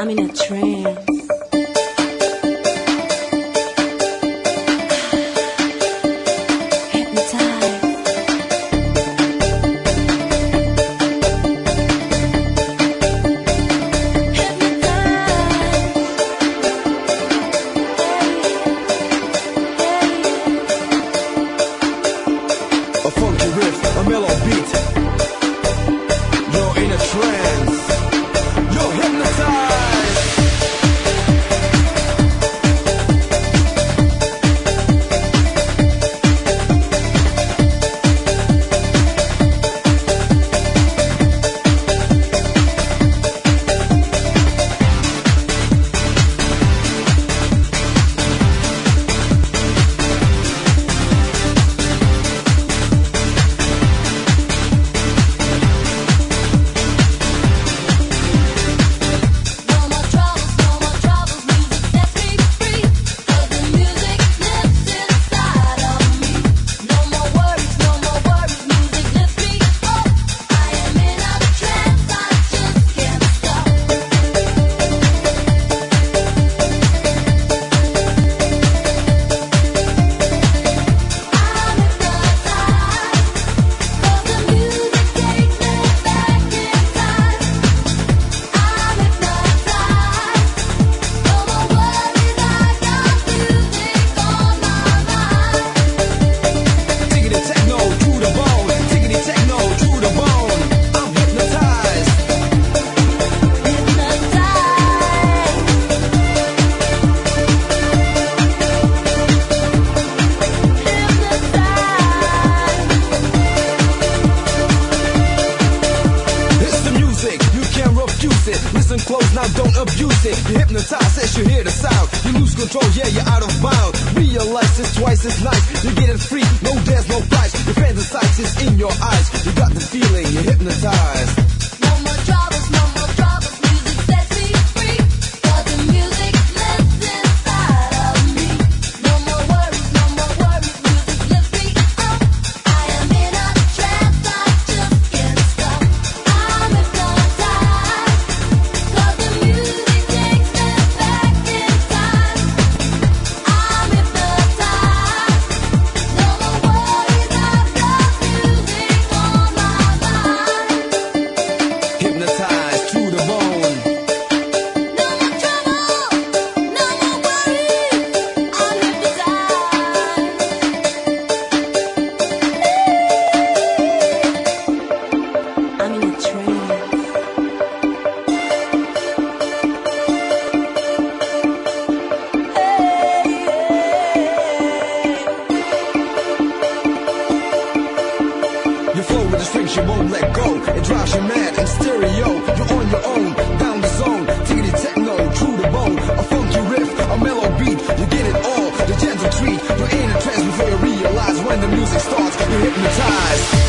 I'm in a trance. A funky riff, a mellow beat. You're in a trance. You're hypnotized. Listen close, now don't abuse it. You're hypnotized as you hear the sound. You lose control, yeah, you're out of bounds. Realize it's twice as nice. You get it free, no there's no price. Your fantasize is in your eyes. You got the feeling, you're hypnotized. No more troubles, music sets me free. 'Cause the music lives inside of me. No more worries, music lifts me up. I am in a trance, I just can't stop. I'm hypnotized. 'Cause the music takes me back in time. I'm hypnotized. No more worries, I've got music on my mind. Hypnotized to the bone. No more trouble, no more worries. I'm hypnotized. I'm in a trance. You flow with the strings, you won't let go. It drives you mad in stereo. You're on your own, down the zone. Tiggity techno, true the bone. A funky riff, a mellow beat. You get it all, the gentle treat. You're in a trance before you realize when the music starts. You're hypnotized.